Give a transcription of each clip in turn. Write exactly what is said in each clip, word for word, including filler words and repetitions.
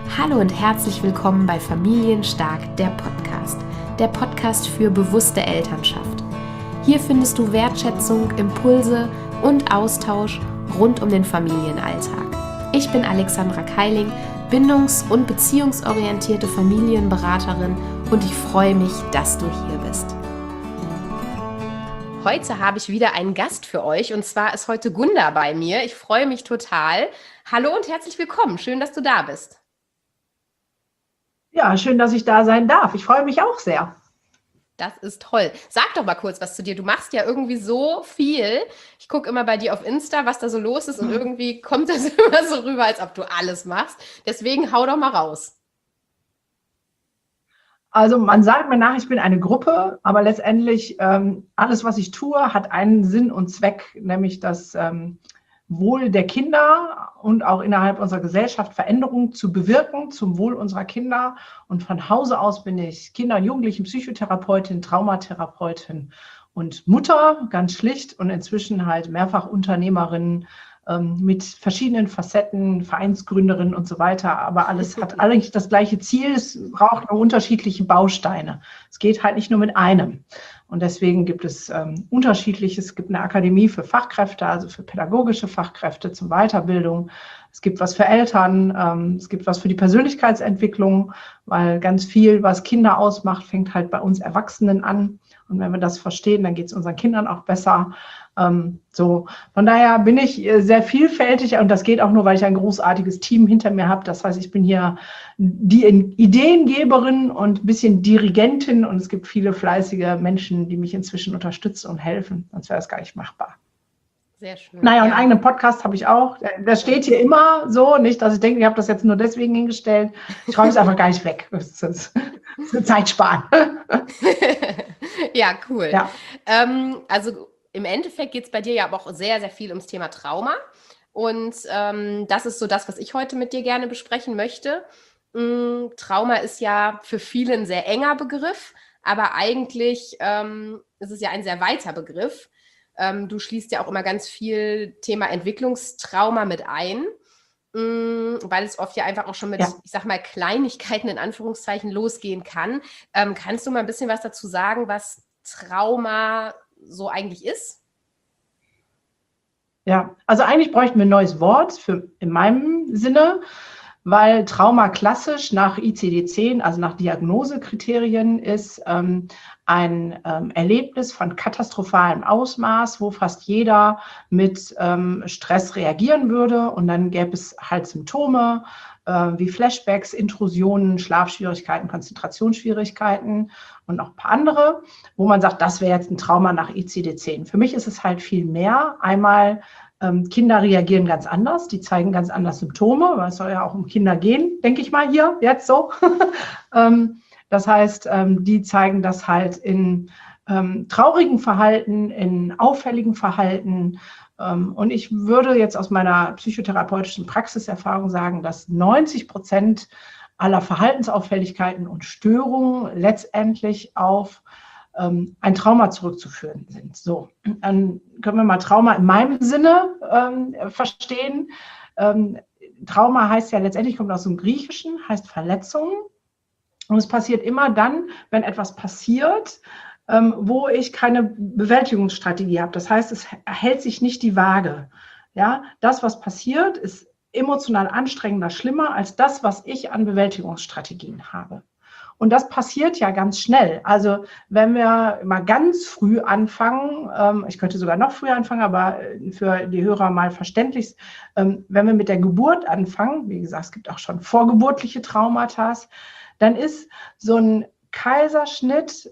Hallo und herzlich willkommen bei Familienstark, der Podcast. Der Podcast für bewusste Elternschaft. Hier findest du Wertschätzung, Impulse und Austausch rund um den Familienalltag. Ich bin Alexandra Keiling, bindungs- und beziehungsorientierte Familienberaterin und ich freue mich, dass du hier bist. Heute habe ich wieder einen Gast für euch und zwar ist heute Gunda bei mir. Ich freue mich total. Hallo und herzlich willkommen. Schön, dass du da bist. Ja, schön, dass ich da sein darf. Ich freue mich auch sehr. Das ist toll. Sag doch mal kurz was zu dir. Du machst ja irgendwie so viel. Ich gucke immer bei dir auf Insta, was da so los ist und irgendwie kommt das immer so rüber, als ob du alles machst. Deswegen hau doch mal raus. Also man sagt mir nach, ich bin eine Gruppe, aber letztendlich ähm, alles, was ich tue, hat einen Sinn und Zweck, nämlich das ähm, Wohl der Kinder und auch innerhalb unserer Gesellschaft Veränderungen zu bewirken zum Wohl unserer Kinder. Und von Hause aus bin ich Kinder- und Jugendlichen-Psychotherapeutin, Traumatherapeutin und Mutter, ganz schlicht, und inzwischen halt mehrfach Unternehmerin ähm, mit verschiedenen Facetten, Vereinsgründerin und so weiter. Aber alles hat eigentlich das gleiche Ziel. Es braucht nur unterschiedliche Bausteine. Es geht halt nicht nur mit einem. Und deswegen gibt es ähm, unterschiedliches. Es gibt eine Akademie für Fachkräfte, also für pädagogische Fachkräfte zum Weiterbildung. Es gibt was für Eltern, ähm, es gibt was für die Persönlichkeitsentwicklung, weil ganz viel, was Kinder ausmacht, fängt halt bei uns Erwachsenen an. Und wenn wir das verstehen, dann geht es unseren Kindern auch besser. Ähm, so. Von daher bin ich sehr vielfältig und das geht auch nur, weil ich ein großartiges Team hinter mir habe. Das heißt, ich bin hier die Ideengeberin und ein bisschen Dirigentin und es gibt viele fleißige Menschen, die mich inzwischen unterstützen und helfen. Sonst wäre das gar nicht machbar. Sehr schön. Naja, und Ja. einen eigenen Podcast habe ich auch. Das steht hier immer so, nicht, dass ich denke, ich habe das jetzt nur deswegen hingestellt. Ich räume es einfach gar nicht weg. Das ist eine Zeit sparen. Ja, cool. Ja. Ähm, also im Endeffekt geht es bei dir ja aber auch sehr, sehr viel ums Thema Trauma. Und ähm, das ist so das, was ich heute mit dir gerne besprechen möchte. Ähm, Trauma ist ja für viele ein sehr enger Begriff, aber eigentlich ähm, ist es ja ein sehr weiter Begriff. Ähm, du schließt ja auch immer ganz viel Thema Entwicklungstrauma mit ein, ähm, weil es oft ja einfach auch schon mit, Ja. ich sag mal, Kleinigkeiten in Anführungszeichen losgehen kann. Ähm, kannst du mal ein bisschen was dazu sagen, was Trauma so eigentlich ist? Ja, also eigentlich bräuchten wir ein neues Wort für, in meinem Sinne, weil Trauma klassisch nach I C D zehn, also nach Diagnosekriterien, ist ähm, ein ähm, Erlebnis von katastrophalem Ausmaß, wo fast jeder mit ähm, Stress reagieren würde. Und dann gäbe es halt Symptome äh, wie Flashbacks, Intrusionen, Schlafschwierigkeiten, Konzentrationsschwierigkeiten und noch ein paar andere, wo man sagt, das wäre jetzt ein Trauma nach I C D zehn. Für mich ist es halt viel mehr. Einmal Ähm, Kinder reagieren ganz anders, die zeigen ganz anders Symptome, weil es soll ja auch um Kinder gehen, denke ich mal hier, jetzt so. ähm, das heißt, ähm, die zeigen das halt in ähm, traurigen Verhalten, in auffälligen Verhalten. Ähm, und ich würde jetzt aus meiner psychotherapeutischen Praxiserfahrung sagen, dass neunzig Prozent aller Verhaltensauffälligkeiten und Störungen letztendlich auf ein Trauma zurückzuführen sind. So, dann können wir mal Trauma in meinem Sinne ähm, verstehen. Ähm, Trauma heißt ja letztendlich, kommt aus dem Griechischen, heißt Verletzung. Und es passiert immer dann, wenn etwas passiert, ähm, wo ich keine Bewältigungsstrategie habe. Das heißt, es hält sich nicht die Waage. Ja, das, was passiert, ist emotional anstrengender, schlimmer als das, was ich an Bewältigungsstrategien habe. Und das passiert ja ganz schnell. Also wenn wir mal ganz früh anfangen, ähm, ich könnte sogar noch früher anfangen, aber für die Hörer mal verständlich, ähm, wenn wir mit der Geburt anfangen, wie gesagt, es gibt auch schon vorgeburtliche Traumata, dann ist so ein Kaiserschnitt,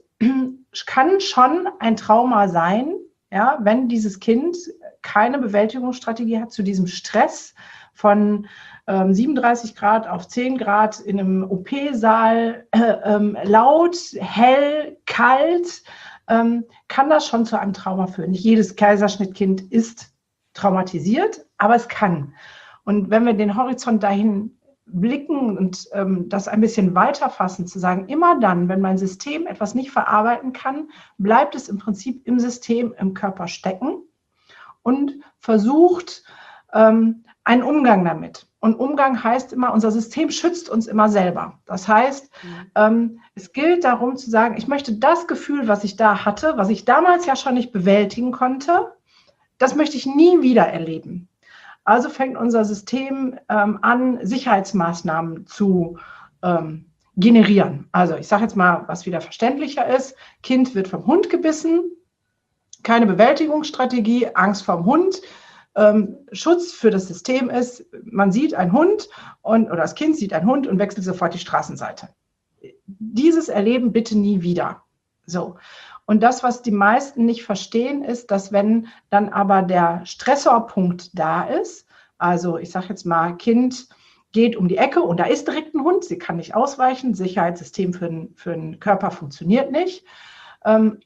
kann schon ein Trauma sein, ja, wenn dieses Kind keine Bewältigungsstrategie hat zu diesem Stress von ähm, siebenunddreißig Grad auf zehn Grad in einem O P-Saal, äh, ähm, laut, hell, kalt, ähm, kann das schon zu einem Trauma führen. Nicht jedes Kaiserschnittkind ist traumatisiert, aber es kann. Und wenn wir den Horizont dahin blicken und ähm, das ein bisschen weiter fassen, zu sagen, immer dann, wenn mein System etwas nicht verarbeiten kann, bleibt es im Prinzip im System, im Körper stecken und versucht, ähm, einen Umgang damit. Und Umgang heißt immer, unser System schützt uns immer selber. Das heißt, mhm. ähm, es gilt darum zu sagen, ich möchte das Gefühl, was ich da hatte, was ich damals ja schon nicht bewältigen konnte, das möchte ich nie wieder erleben. Also fängt unser System ähm, an, Sicherheitsmaßnahmen zu ähm, generieren. Also ich sage jetzt mal, was wieder verständlicher ist. Kind wird vom Hund gebissen, keine Bewältigungsstrategie, Angst vorm Hund. Ähm, Schutz für das System ist, man sieht einen Hund und, oder das Kind sieht einen Hund und wechselt sofort die Straßenseite. Dieses Erleben bitte nie wieder. So. Und das, was die meisten nicht verstehen, ist, dass wenn dann aber der Stressorpunkt da ist, also ich sage jetzt mal, Kind geht um die Ecke und da ist direkt ein Hund, sie kann nicht ausweichen, Sicherheitssystem für den, für den Körper funktioniert nicht. Ähm,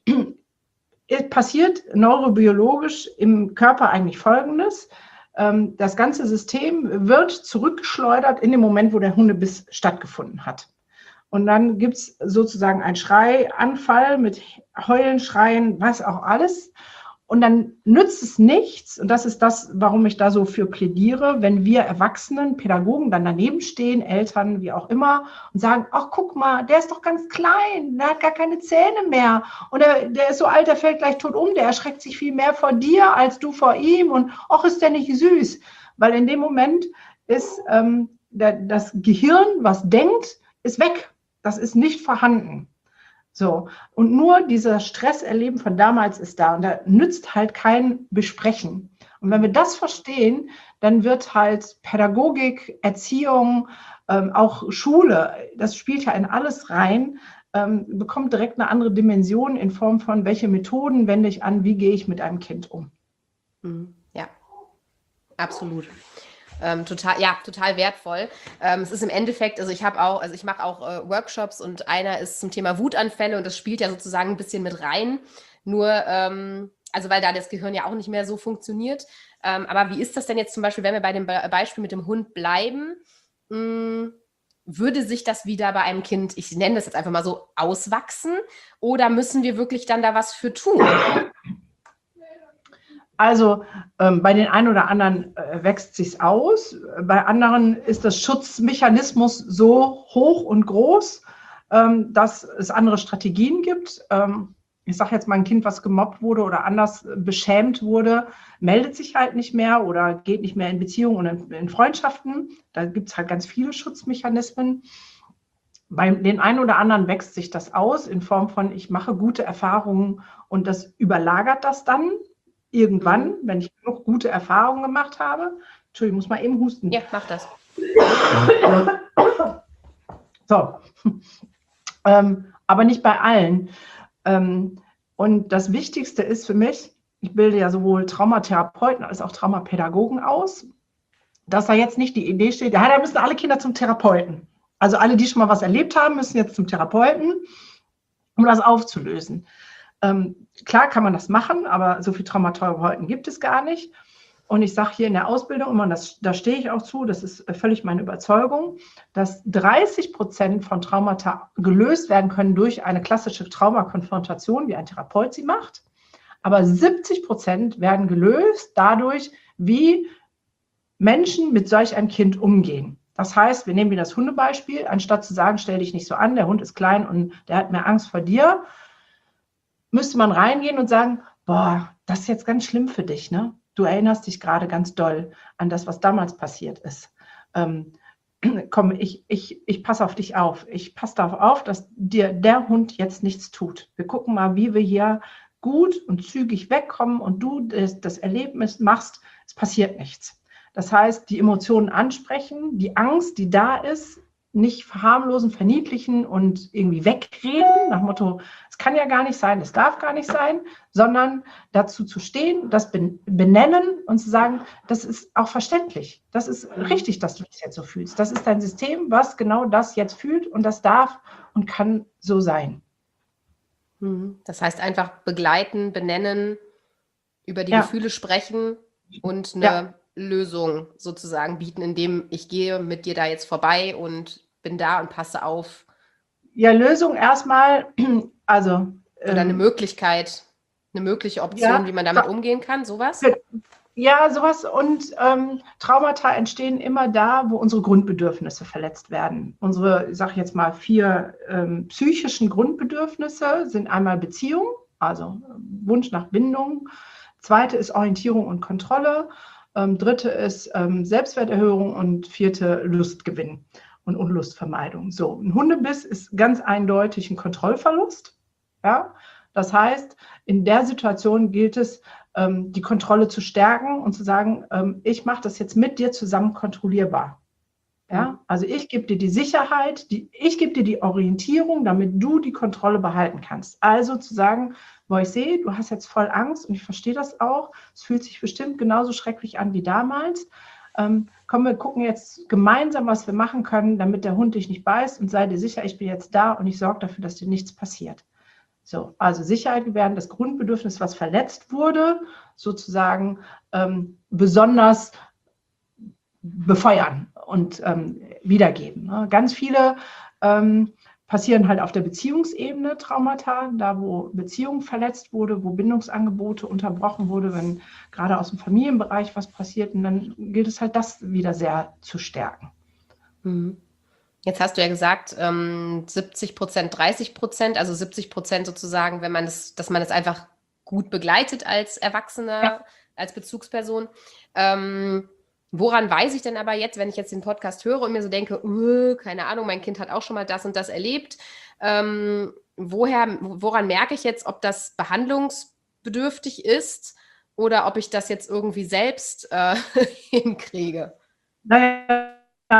passiert neurobiologisch im Körper eigentlich Folgendes. Das ganze System wird zurückgeschleudert in dem Moment, wo der Hundebiss stattgefunden hat. Und dann gibt es sozusagen einen Schreianfall mit Heulen, Schreien, was auch alles. Und dann nützt es nichts, und das ist das, warum ich da so für plädiere, wenn wir Erwachsenen, Pädagogen dann daneben stehen, Eltern, wie auch immer, und sagen, ach guck mal, der ist doch ganz klein, der hat gar keine Zähne mehr und der, der ist so alt, der fällt gleich tot um, der erschreckt sich viel mehr vor dir, als du vor ihm und ach, ist der nicht süß. Weil in dem Moment ist ähm, der, das Gehirn, was denkt, ist weg, das ist nicht vorhanden. So, und nur dieser Stresserleben von damals ist da und da nützt halt kein Besprechen. Und wenn wir das verstehen, dann wird halt Pädagogik, Erziehung, ähm, auch Schule, das spielt ja in alles rein, ähm, bekommt direkt eine andere Dimension in Form von, welche Methoden wende ich an, wie gehe ich mit einem Kind um. Ja, absolut. Ähm, total, ja, total wertvoll. Ähm, es ist im Endeffekt, also ich habe auch, also ich mache auch äh, Workshops und einer ist zum Thema Wutanfälle und das spielt ja sozusagen ein bisschen mit rein. Nur, ähm, also weil da das Gehirn ja auch nicht mehr so funktioniert. Ähm, aber wie ist das denn jetzt zum Beispiel, wenn wir bei dem Be- Beispiel mit dem Hund bleiben? Mh, würde sich das wieder bei einem Kind, ich nenne das jetzt einfach mal so, auswachsen? Oder müssen wir wirklich dann da was für tun? Also ähm, bei den einen oder anderen äh, wächst sich's aus, bei anderen ist das Schutzmechanismus so hoch und groß, ähm, dass es andere Strategien gibt. Ähm, ich sage jetzt mal, ein Kind, was gemobbt wurde oder anders beschämt wurde, meldet sich halt nicht mehr oder geht nicht mehr in Beziehungen und in, in Freundschaften. Da gibt es halt ganz viele Schutzmechanismen. Bei den einen oder anderen wächst sich das aus in Form von, ich mache gute Erfahrungen und das überlagert das dann. Irgendwann, wenn ich genug gute Erfahrungen gemacht habe. Entschuldigung, ich muss mal eben husten. Ja, mach das. So. Ähm, aber nicht bei allen. Ähm, und das Wichtigste ist für mich, ich bilde ja sowohl Traumatherapeuten als auch Traumapädagogen aus, dass da jetzt nicht die Idee steht, ja, da müssen alle Kinder zum Therapeuten. Also alle, die schon mal was erlebt haben, müssen jetzt zum Therapeuten, um das aufzulösen. Ähm, klar kann man das machen, aber so viele Traumatherapeuten gibt es gar nicht. Und ich sage hier in der Ausbildung immer, und das, da stehe ich auch zu, das ist völlig meine Überzeugung, dass dreißig Prozent von Traumata gelöst werden können durch eine klassische Traumakonfrontation, wie ein Therapeut sie macht. Aber siebzig Prozent werden gelöst dadurch, wie Menschen mit solch einem Kind umgehen. Das heißt, wir nehmen wieder das Hundebeispiel, anstatt zu sagen, stell dich nicht so an, der Hund ist klein und der hat mehr Angst vor dir, müsste man reingehen und sagen, boah, das ist jetzt ganz schlimm für dich, ne? Du erinnerst dich gerade ganz doll an das, was damals passiert ist. Ähm, komm, ich, ich, ich passe auf dich auf. Ich passe darauf auf, dass dir der Hund jetzt nichts tut. Wir gucken mal, wie wir hier gut und zügig wegkommen und du das, das Erlebnis machst, es passiert nichts. Das heißt, die Emotionen ansprechen, die Angst, die da ist, nicht verharmlosen, verniedlichen und irgendwie wegreden, nach dem Motto, es kann ja gar nicht sein, es darf gar nicht sein, sondern dazu zu stehen, das benennen und zu sagen, das ist auch verständlich. Das ist richtig, dass du das jetzt so fühlst. Das ist dein System, was genau das jetzt fühlt und das darf und kann so sein. Das heißt einfach begleiten, benennen, über die Ja. Gefühle sprechen und eine ja. Lösung sozusagen bieten, indem ich gehe mit dir da jetzt vorbei und bin da und passe auf. Ja, Lösung erstmal, also. Oder ähm, eine Möglichkeit, eine mögliche Option, ja, wie man damit umgehen kann, sowas? Ja, sowas und ähm, Traumata entstehen immer da, wo unsere Grundbedürfnisse verletzt werden. Unsere, ich sage jetzt mal, vier ähm, psychischen Grundbedürfnisse sind einmal Beziehung, also Wunsch nach Bindung. Zweite ist Orientierung und Kontrolle. Ähm, dritte ist ähm, Selbstwerterhöhung und vierte Lustgewinn und Unlustvermeidung. So, ein Hundebiss ist ganz eindeutig ein Kontrollverlust. Ja, das heißt, in der Situation gilt es, die Kontrolle zu stärken und zu sagen, ich mache das jetzt mit dir zusammen kontrollierbar. Ja? Also ich gebe dir die Sicherheit, die, ich gebe dir die Orientierung, damit du die Kontrolle behalten kannst. Also zu sagen, boah, ich sehe, du hast jetzt voll Angst und ich verstehe das auch. Es fühlt sich bestimmt genauso schrecklich an wie damals. Ähm, komm, wir gucken jetzt gemeinsam, was wir machen können, damit der Hund dich nicht beißt und sei dir sicher, ich bin jetzt da und ich sorge dafür, dass dir nichts passiert. So, also Sicherheit gewähren, das Grundbedürfnis, was verletzt wurde, sozusagen ähm, besonders befeuern und ähm, wiedergeben. Ne? Ganz viele ähm, passieren halt auf der Beziehungsebene Traumata, da wo Beziehung verletzt wurde, wo Bindungsangebote unterbrochen wurde, wenn gerade aus dem Familienbereich was passiert, und dann gilt es halt, das wieder sehr zu stärken. Mhm. Jetzt hast du ja gesagt, ähm, siebzig Prozent, dreißig Prozent, also siebzig Prozent sozusagen, wenn man das, dass man es das einfach gut begleitet als Erwachsener, ja. als Bezugsperson. Ähm, woran weiß ich denn aber jetzt, wenn ich jetzt den Podcast höre und mir so denke, uh, keine Ahnung, mein Kind hat auch schon mal das und das erlebt. Ähm, woher, woran merke ich jetzt, ob das behandlungsbedürftig ist oder ob ich das jetzt irgendwie selbst äh, hinkriege? Naja,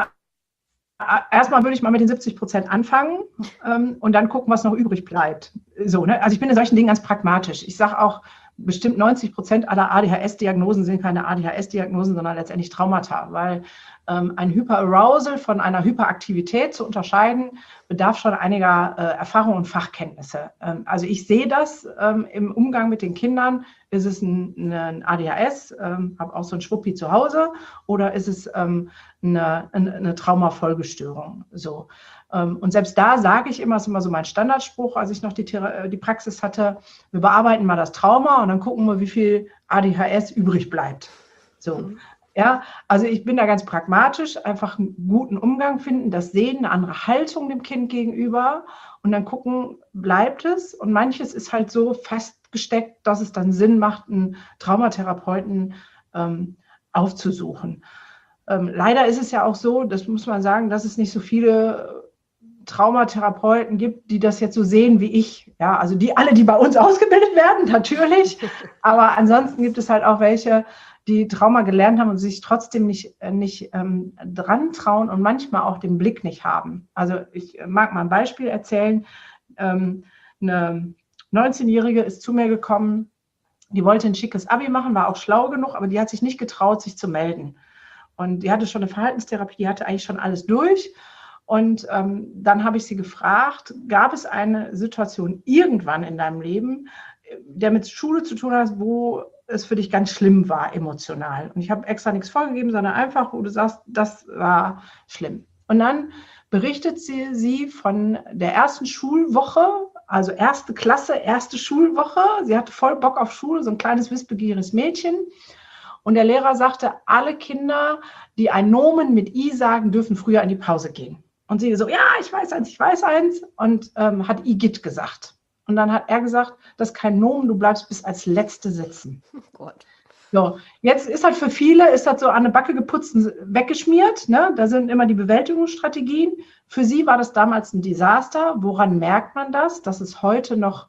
erstmal würde ich mal mit den siebzig Prozent anfangen ähm, und dann gucken, was noch übrig bleibt. So, ne? Also ich bin in solchen Dingen ganz pragmatisch. Ich sage auch, bestimmt neunzig Prozent aller A D H S-Diagnosen sind keine A D H S-Diagnosen, sondern letztendlich Traumata, weil ähm, ein Hyperarousal von einer Hyperaktivität zu unterscheiden, bedarf schon einiger äh, Erfahrung und Fachkenntnisse. Ähm, also ich sehe das ähm, im Umgang mit den Kindern. Ist es ein, ein A D H S, ähm, habe auch so ein Schwuppi zu Hause, oder ist es ähm, eine, eine, eine Traumafolgestörung? So. Ähm, und selbst da sage ich immer, das ist immer so mein Standardspruch, als ich noch die, die Praxis hatte, wir bearbeiten mal das Trauma und dann gucken wir, wie viel A D H S übrig bleibt. So. Mhm. Ja, also ich bin da ganz pragmatisch, einfach einen guten Umgang finden, das Sehen, eine andere Haltung dem Kind gegenüber und dann gucken, bleibt es? Und manches ist halt so festgesteckt, dass es dann Sinn macht, einen Traumatherapeuten ähm, aufzusuchen. Ähm, leider ist es ja auch so, das muss man sagen, dass es nicht so viele Traumatherapeuten gibt, die das jetzt so sehen wie ich. Ja, also die alle, die bei uns ausgebildet werden, natürlich. Aber ansonsten gibt es halt auch welche, die Trauma gelernt haben und sich trotzdem nicht, nicht ähm, dran trauen und manchmal auch den Blick nicht haben. Also ich mag mal ein Beispiel erzählen. Ähm, eine neunzehnjährige ist zu mir gekommen, die wollte ein schickes Abi machen, war auch schlau genug, aber die hat sich nicht getraut, sich zu melden. Und die hatte schon eine Verhaltenstherapie, die hatte eigentlich schon alles durch. Und ähm, dann habe ich sie gefragt, gab es eine Situation irgendwann in deinem Leben, der mit Schule zu tun hat, wo es für dich ganz schlimm war, emotional? Und ich habe extra nichts vorgegeben, sondern einfach, wo du sagst, das war schlimm. Und dann berichtet sie, sie von der ersten Schulwoche, also erste Klasse, erste Schulwoche. Sie hatte voll Bock auf Schule, so ein kleines wissbegieriges Mädchen. Und der Lehrer sagte, alle Kinder, die ein Nomen mit I sagen, dürfen früher in die Pause gehen. Und sie so, ja, ich weiß eins, ich weiß eins. Und ähm, hat Igitt gesagt. Und dann hat er gesagt, das ist kein Nomen, du bleibst bis als Letzte sitzen. Oh Gott. So, jetzt ist halt für viele, ist das so an eine Backe geputzt und weggeschmiert. Ne? Da sind immer die Bewältigungsstrategien. Für sie war das damals ein Desaster. Woran merkt man das? Dass es heute noch,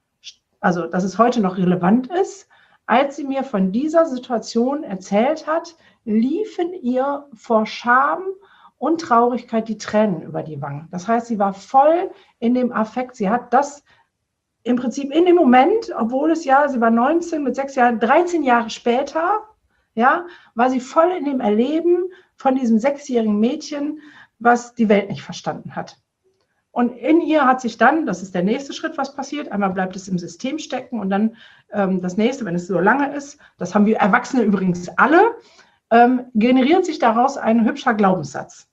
also dass es heute noch relevant ist. Als sie mir von dieser Situation erzählt hat, liefen ihr vor Scham und Traurigkeit die Tränen über die Wangen. Das heißt, sie war voll in dem Affekt. Sie hat das im Prinzip in dem Moment, obwohl es ja, sie war neunzehn mit sechs Jahren, dreizehn Jahre später, ja, war sie voll in dem Erleben von diesem sechsjährigen Mädchen, was die Welt nicht verstanden hat. Und in ihr hat sich dann, das ist der nächste Schritt, was passiert, einmal bleibt es im System stecken und dann ähm, das nächste, wenn es so lange ist, das haben wir Erwachsene übrigens alle, ähm, generiert sich daraus ein hübscher Glaubenssatz.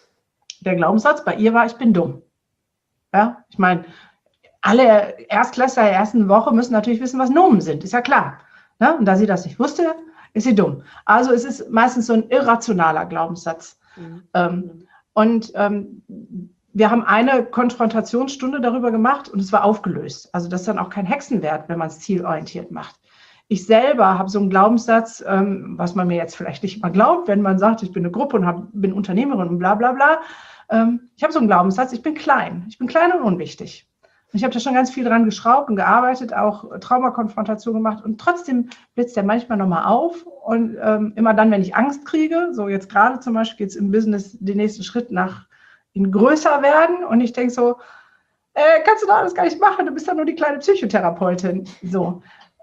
Der Glaubenssatz bei ihr war, ich bin dumm. Ja, ich meine, alle Erstklässler der ersten Woche müssen natürlich wissen, was Nomen sind, ist ja klar. Ne? Und da sie das nicht wusste, ist sie dumm. Also es ist meistens so ein irrationaler Glaubenssatz. Mhm. Ähm, und ähm, wir haben eine Konfrontationsstunde darüber gemacht und es war aufgelöst. Also das ist dann auch kein Hexenwerk, wenn man es zielorientiert macht. Ich selber habe so einen Glaubenssatz, ähm, was man mir jetzt vielleicht nicht mal glaubt, wenn man sagt, ich bin eine Gruppe und hab, bin Unternehmerin und bla bla bla. Ähm, ich habe so einen Glaubenssatz, ich bin klein. Ich bin klein und unwichtig. Und ich habe da schon ganz viel dran geschraubt und gearbeitet, auch Traumakonfrontation gemacht. Und trotzdem blitzt der manchmal nochmal auf. Und ähm, immer dann, wenn ich Angst kriege, so jetzt gerade zum Beispiel geht es im Business den nächsten Schritt nach in größer werden. Und ich denke so, äh, kannst du doch alles gar nicht machen, du bist doch nur die kleine Psychotherapeutin. So.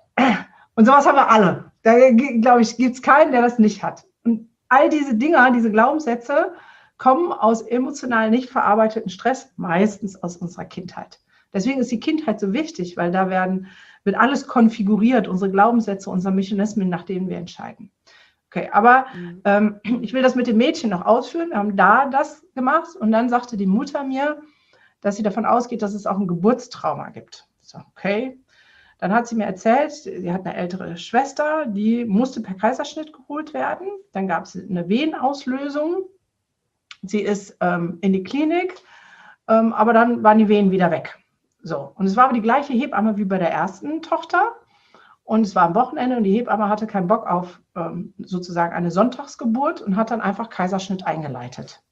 Und sowas haben wir alle. Da, glaube ich, gibt es keinen, der das nicht hat. Und all diese Dinger, diese Glaubenssätze kommen aus emotional nicht verarbeiteten Stress, meistens aus unserer Kindheit. Deswegen ist die Kindheit so wichtig, weil da werden, wird alles konfiguriert, unsere Glaubenssätze, unsere Mechanismen, nach denen wir entscheiden. Okay, aber mhm. ähm, ich will das mit dem Mädchen noch ausführen. Wir haben da das gemacht und dann sagte die Mutter mir, dass sie davon ausgeht, dass es auch ein Geburtstrauma gibt. So, okay. Dann hat sie mir erzählt, sie hat eine ältere Schwester, die musste per Kaiserschnitt geholt werden. Dann gab es eine Venenauslösung. Sie ist ähm, in die Klinik, ähm, aber dann waren die Venen wieder weg. So, und es war aber die gleiche Hebamme wie bei der ersten Tochter. Und es war am Wochenende und die Hebamme hatte keinen Bock auf ähm, sozusagen eine Sonntagsgeburt und hat dann einfach Kaiserschnitt eingeleitet.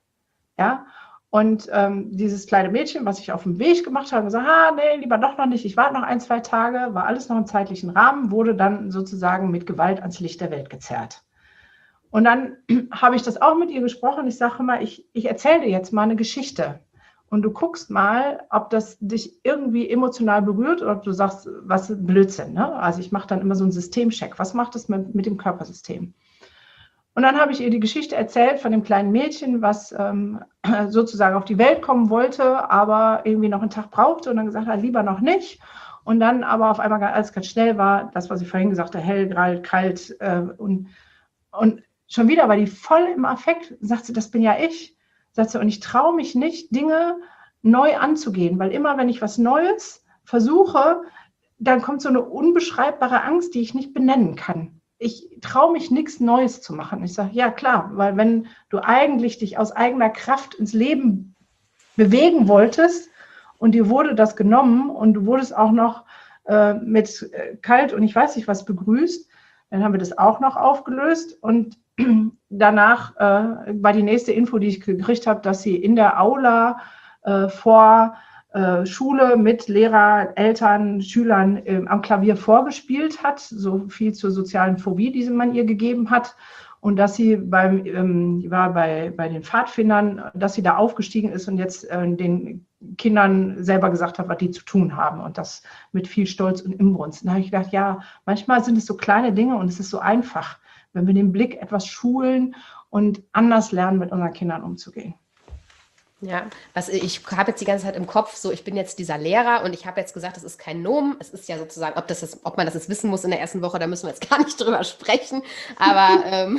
Ja. Und ähm, dieses kleine Mädchen, was ich auf dem Weg gemacht habe, gesagt, ah, nee, lieber doch noch nicht, ich warte noch ein, zwei Tage, war alles noch im zeitlichen Rahmen, wurde dann sozusagen mit Gewalt ans Licht der Welt gezerrt. Und dann habe ich das auch mit ihr gesprochen. Ich sage mal, ich, ich erzähle dir jetzt mal eine Geschichte. Und du guckst mal, ob das dich irgendwie emotional berührt oder ob du sagst, was ist Blödsinn. Ne? Also ich mache dann immer so einen Systemcheck. Was macht das mit, mit dem Körpersystem? Und dann habe ich ihr die Geschichte erzählt von dem kleinen Mädchen, was ähm, sozusagen auf die Welt kommen wollte, aber irgendwie noch einen Tag brauchte und dann gesagt hat, lieber noch nicht. Und dann aber auf einmal alles ganz schnell war, das, was ich vorhin gesagt habe, hell, kalt, kalt. Äh, und, und schon wieder war die voll im Affekt, sagt sie, das bin ja ich. Sagt sie, und ich traue mich nicht, Dinge neu anzugehen, weil immer, wenn ich was Neues versuche, dann kommt so eine unbeschreibbare Angst, die ich nicht benennen kann. Ich traue mich, nichts Neues zu machen. Ich sage, ja klar, weil wenn du eigentlich dich aus eigener Kraft ins Leben bewegen wolltest und dir wurde das genommen und du wurdest auch noch äh, mit äh, kalt und ich weiß nicht was begrüßt, dann haben wir das auch noch aufgelöst und danach äh, war die nächste Info, die ich gekriegt habe, dass sie in der Aula äh, vor äh, Schule mit Lehrer, Eltern, Schülern äh, am Klavier vorgespielt hat, so viel zur sozialen Phobie, die man ihr gegeben hat. Und dass sie beim, ähm, die war bei, bei den Pfadfindern, dass sie da aufgestiegen ist und jetzt äh, den Kindern selber gesagt hat, was die zu tun haben. Und das mit viel Stolz und Inbrunst. Und da habe ich gedacht, ja, manchmal sind es so kleine Dinge und es ist so einfach, wenn wir den Blick etwas schulen und anders lernen, mit unseren Kindern umzugehen. Ja, was ich habe jetzt die ganze Zeit im Kopf, so ich bin jetzt dieser Lehrer und ich habe jetzt gesagt, das ist kein Nomen. Es ist ja sozusagen, ob, das ist, ob man das jetzt wissen muss in der ersten Woche, da müssen wir jetzt gar nicht drüber sprechen. Aber, ähm,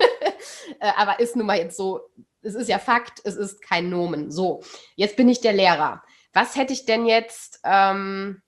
aber ist nun mal jetzt so, es ist ja Fakt, es ist kein Nomen. So, jetzt bin ich der Lehrer. Was hätte ich denn jetzt ähm,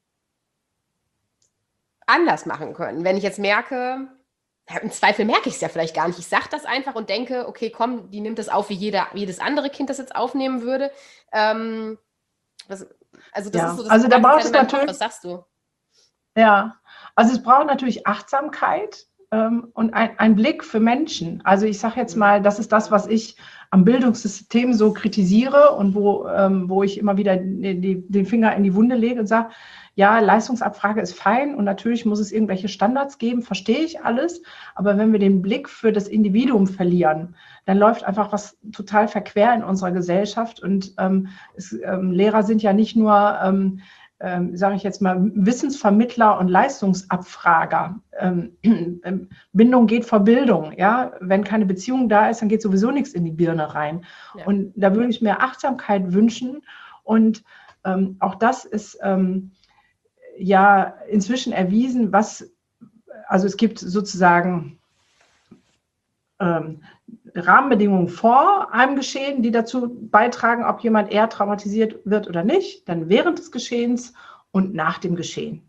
anders machen können, wenn ich jetzt merke, im Zweifel merke ich es ja vielleicht gar nicht. Ich sage das einfach und denke, okay, komm, die nimmt das auf, wie jeder, jedes andere Kind das jetzt aufnehmen würde. Ähm, das, also das ja. ist so das also da braucht es natürlich, was sagst du? Ja, also es braucht natürlich Achtsamkeit ähm, und ein, ein Blick für Menschen. Also ich sage jetzt mal, das ist das, was ich am Bildungssystem so kritisiere und wo, ähm, wo ich immer wieder die, die, den Finger in die Wunde lege und sage, ja, Leistungsabfrage ist fein und natürlich muss es irgendwelche Standards geben, verstehe ich alles. Aber wenn wir den Blick für das Individuum verlieren, dann läuft einfach was total verquer in unserer Gesellschaft. Und ähm, es, ähm, Lehrer sind ja nicht nur, ähm, ähm, sage ich jetzt mal, Wissensvermittler und Leistungsabfrager. Ähm, Bindung geht vor Bildung. Ja? Wenn keine Beziehung da ist, dann geht sowieso nichts in die Birne rein. Ja. Und da würde ich mir Achtsamkeit wünschen. Und ähm, auch das ist ähm, ja inzwischen erwiesen, was, also es gibt sozusagen ähm, Rahmenbedingungen vor einem Geschehen, die dazu beitragen, ob jemand eher traumatisiert wird oder nicht, dann während des Geschehens und nach dem Geschehen.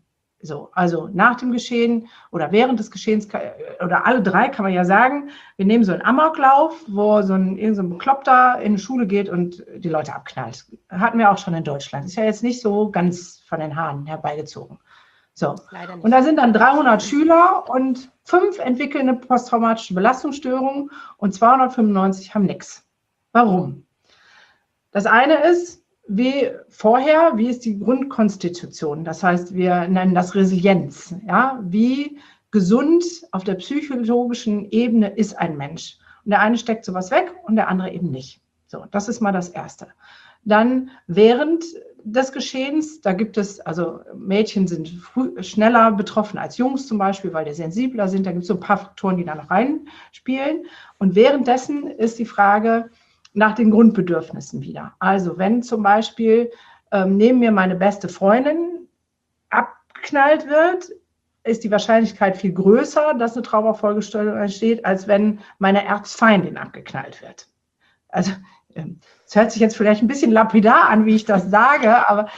So, also nach dem Geschehen oder während des Geschehens oder alle drei kann man ja sagen, wir nehmen so einen Amoklauf, wo so ein, irgend so ein Bekloppter in die Schule geht und die Leute abknallt. Hatten wir auch schon in Deutschland. Ist ja jetzt nicht so ganz von den Haaren herbeigezogen. So, und da sind dann dreihundert Schüler und fünf entwickeln eine posttraumatische Belastungsstörung und zweihundertfünfundneunzig haben nichts. Warum? Das eine ist, wie vorher, wie ist die Grundkonstitution? Das heißt, wir nennen das Resilienz. Ja? Wie gesund auf der psychologischen Ebene ist ein Mensch? Und der eine steckt sowas weg und der andere eben nicht. So, das ist mal das Erste. Dann während des Geschehens, da gibt es, also Mädchen sind früh, schneller betroffen als Jungs zum Beispiel, weil die sensibler sind. Da gibt es so ein paar Faktoren, die da noch reinspielen. Und währenddessen ist die Frage nach den Grundbedürfnissen wieder. Also wenn zum Beispiel ähm, neben mir meine beste Freundin abgeknallt wird, ist die Wahrscheinlichkeit viel größer, dass eine Traumafolgestörung entsteht, als wenn meine Erzfeindin abgeknallt wird. Also es hört sich jetzt vielleicht ein bisschen lapidar an, wie ich das sage, aber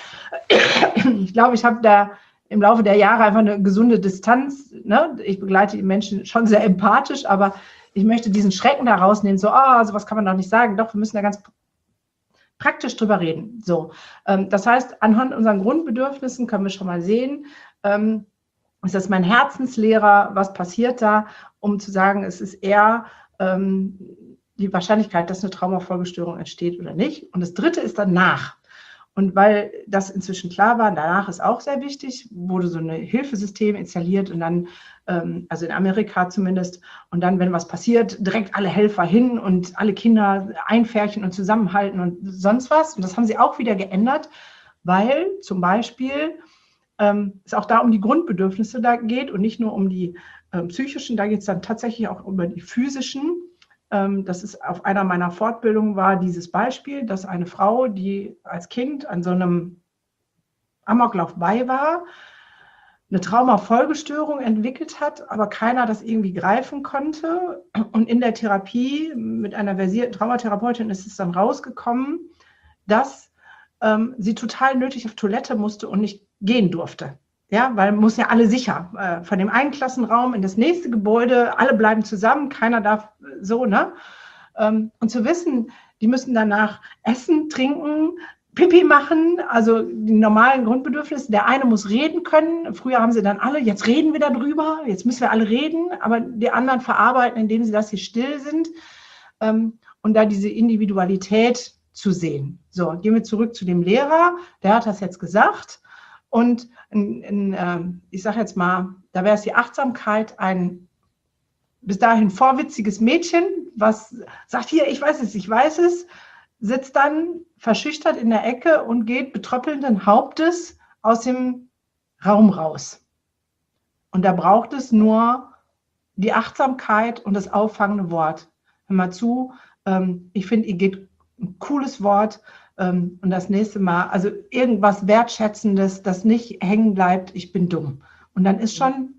ich glaube, ich habe da im Laufe der Jahre einfach eine gesunde Distanz. Ne? Ich begleite die Menschen schon sehr empathisch, aber ich möchte diesen Schrecken da rausnehmen, so, ah, oh, sowas kann man doch nicht sagen. Doch, wir müssen da ganz praktisch drüber reden. So, ähm, das heißt, anhand unseren Grundbedürfnissen können wir schon mal sehen, ähm, ist das mein Herzenslehrer, was passiert da, um zu sagen, es ist eher ähm, die Wahrscheinlichkeit, dass eine Traumafolgestörung entsteht oder nicht. Und das Dritte ist danach. Und weil das inzwischen klar war, danach ist auch sehr wichtig, wurde so ein Hilfesystem installiert und dann, ähm, also in Amerika zumindest, und dann, wenn was passiert, direkt alle Helfer hin und alle Kinder einfärchen und zusammenhalten und sonst was. Und das haben sie auch wieder geändert, weil zum Beispiel ähm, es auch da um die Grundbedürfnisse da geht und nicht nur um die ähm, psychischen, da geht es dann tatsächlich auch über die physischen. Das ist auf einer meiner Fortbildungen war dieses Beispiel, dass eine Frau, die als Kind an so einem Amoklauf bei war, eine Traumafolgestörung entwickelt hat, aber keiner das irgendwie greifen konnte. Und in der Therapie mit einer versierten Traumatherapeutin ist es dann rausgekommen, dass ähm, sie total nötig auf Toilette musste und nicht gehen durfte. Ja, weil man muss ja alle sicher, äh, von dem einen Klassenraum in das nächste Gebäude, alle bleiben zusammen, keiner darf so, ne? Ähm, und zu wissen, die müssen danach essen, trinken, Pipi machen, also die normalen Grundbedürfnisse. Der eine muss reden können. Früher haben sie dann alle, jetzt reden wir darüber, jetzt müssen wir alle reden, aber die anderen verarbeiten, indem sie das hier still sind. Ähm, und da diese Individualität zu sehen. So, gehen wir zurück zu dem Lehrer, der hat das jetzt gesagt. Und in, in, äh, ich sage jetzt mal, da wäre es die Achtsamkeit, ein bis dahin vorwitziges Mädchen, was sagt, hier, ich weiß es, ich weiß es, sitzt dann verschüchtert in der Ecke und geht betröppelnden Hauptes aus dem Raum raus. Und da braucht es nur die Achtsamkeit und das auffangende Wort. Hör mal zu, ähm, ich finde, ihr geht ein cooles Wort. Und das nächste Mal, also irgendwas Wertschätzendes, das nicht hängen bleibt, ich bin dumm. Und dann ist schon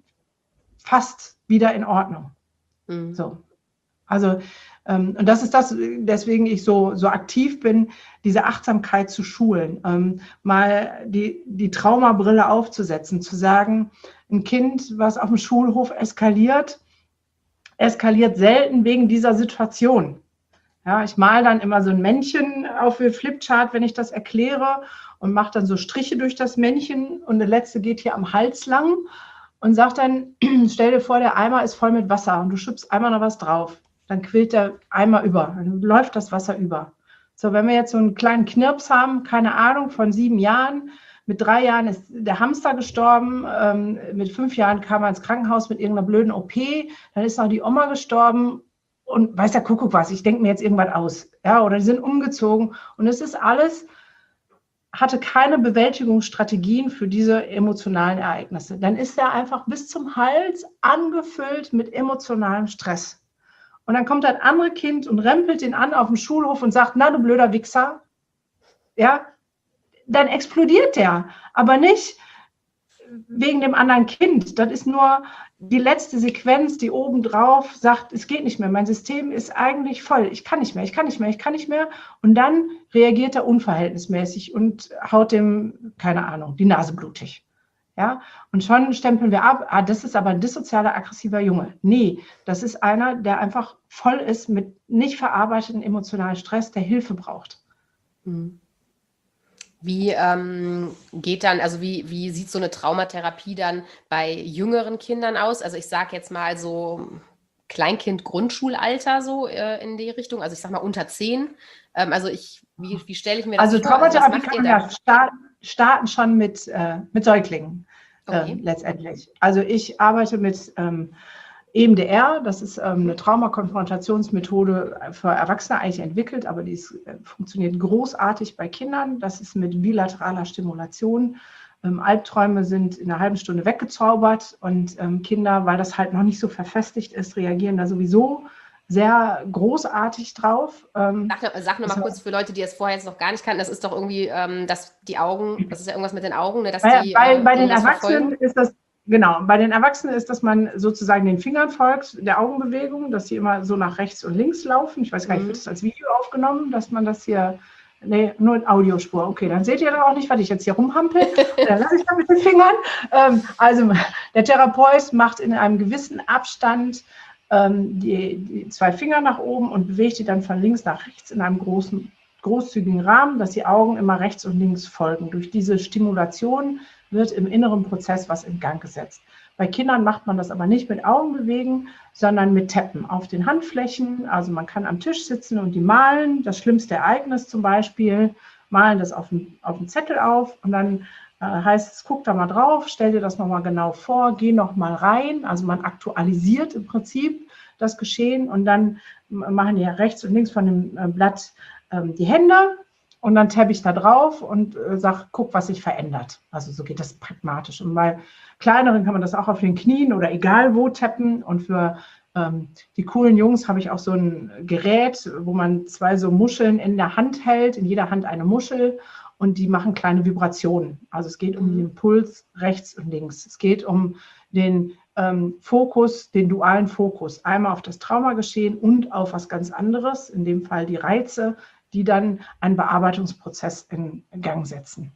fast wieder in Ordnung. Mhm. So. Also, ähm, und das ist das, deswegen ich so, so aktiv bin, diese Achtsamkeit zu schulen, ähm, mal die, die Traumabrille aufzusetzen, zu sagen, ein Kind, was auf dem Schulhof eskaliert, eskaliert selten wegen dieser Situation. Ja, ich male dann immer so ein Männchen auf dem Flipchart, wenn ich das erkläre und mache dann so Striche durch das Männchen und der letzte geht hier am Hals lang und sagt dann, stell dir vor, der Eimer ist voll mit Wasser und du schüppst einmal noch was drauf. Dann quillt der Eimer über, dann läuft das Wasser über. So, wenn wir jetzt so einen kleinen Knirps haben, keine Ahnung, von sieben Jahren, mit drei Jahren ist der Hamster gestorben, ähm, mit fünf Jahren kam er ins Krankenhaus mit irgendeiner blöden O P, dann ist noch die Oma gestorben. Und weiß der Kuckuck was, ich denke mir jetzt irgendwas aus. Ja, oder die sind umgezogen. Und es ist alles, hatte keine Bewältigungsstrategien für diese emotionalen Ereignisse. Dann ist er einfach bis zum Hals angefüllt mit emotionalem Stress. Und dann kommt ein anderes Kind und rempelt ihn an auf dem Schulhof und sagt, na du blöder Wichser. Ja, dann explodiert der. Aber nicht wegen dem anderen Kind. Das ist nur die letzte Sequenz, die obendrauf sagt, es geht nicht mehr. Mein System ist eigentlich voll. Ich kann nicht mehr, ich kann nicht mehr, ich kann nicht mehr. Und dann reagiert er unverhältnismäßig und haut dem, keine Ahnung, die Nase blutig. Ja, und schon stempeln wir ab, ah, das ist aber ein dissozialer, aggressiver Junge. Nee, das ist einer, der einfach voll ist mit nicht verarbeiteten emotionalen Stress, der Hilfe braucht. Mhm. Wie ähm, geht dann, also wie, wie sieht so eine Traumatherapie dann bei jüngeren Kindern aus? Also ich sage jetzt mal so Kleinkind, Grundschulalter so äh, in die Richtung, also ich sag mal unter zehn. Ähm, also ich, wie, wie stelle ich mir das Also vor? Also was Traumatherapie macht kann ihr man da? ja starten, starten schon mit, äh, mit Säuglingen äh, Okay. letztendlich. Also ich arbeite mit ähm, E M D R, das ist ähm, eine Traumakonfrontationsmethode für Erwachsene eigentlich entwickelt, aber die ist, äh, funktioniert großartig bei Kindern. Das ist mit bilateraler Stimulation. Ähm, Albträume sind in einer halben Stunde weggezaubert und ähm, Kinder, weil das halt noch nicht so verfestigt ist, reagieren da sowieso sehr großartig drauf. Ähm, Sag, noch- sag noch mal das kurz für Leute, die es vorher jetzt noch gar nicht kannten, das ist doch irgendwie, ähm, dass die Augen, das ist ja irgendwas mit den Augen, ne, dass Bei, die bei, äh, bei den irgendwas Erwachsenen verfolgen. ist das, genau, bei den Erwachsenen ist, dass man sozusagen den Fingern folgt, der Augenbewegung, dass sie immer so nach rechts und links laufen. Ich weiß gar nicht, wird Mhm. das als Video aufgenommen, dass man das hier, nee, nur in Audiospur. Okay, dann seht ihr dann auch nicht, was ich jetzt hier rumhampel. Dann lasse ich mal mit den Fingern. Ähm, also der Therapeut macht in einem gewissen Abstand ähm, die, die zwei Finger nach oben und bewegt die dann von links nach rechts in einem großen großzügigen Rahmen, dass die Augen immer rechts und links folgen. Durch diese Stimulation wird im inneren Prozess was in Gang gesetzt. Bei Kindern macht man das aber nicht mit Augenbewegen, sondern mit Tappen auf den Handflächen. Also man kann am Tisch sitzen und die malen, das schlimmste Ereignis zum Beispiel, malen das auf dem, auf dem Zettel auf und dann äh, heißt es, guck da mal drauf, stell dir das nochmal genau vor, geh nochmal rein. Also man aktualisiert im Prinzip das Geschehen und dann machen die rechts und links von dem Blatt die Hände und dann tappe ich da drauf und äh, sage, guck, was sich verändert. Also so geht das pragmatisch. Und bei kleineren kann man das auch auf den Knien oder egal wo tappen. Und für ähm, die coolen Jungs habe ich auch so ein Gerät, wo man zwei so Muscheln in der Hand hält, in jeder Hand eine Muschel und die machen kleine Vibrationen. Also es geht um Mhm. den Puls rechts und links. Es geht um den ähm, Fokus, den dualen Fokus. Einmal auf das Traumageschehen und auf was ganz anderes, in dem Fall die Reize, die dann einen Bearbeitungsprozess in Gang setzen.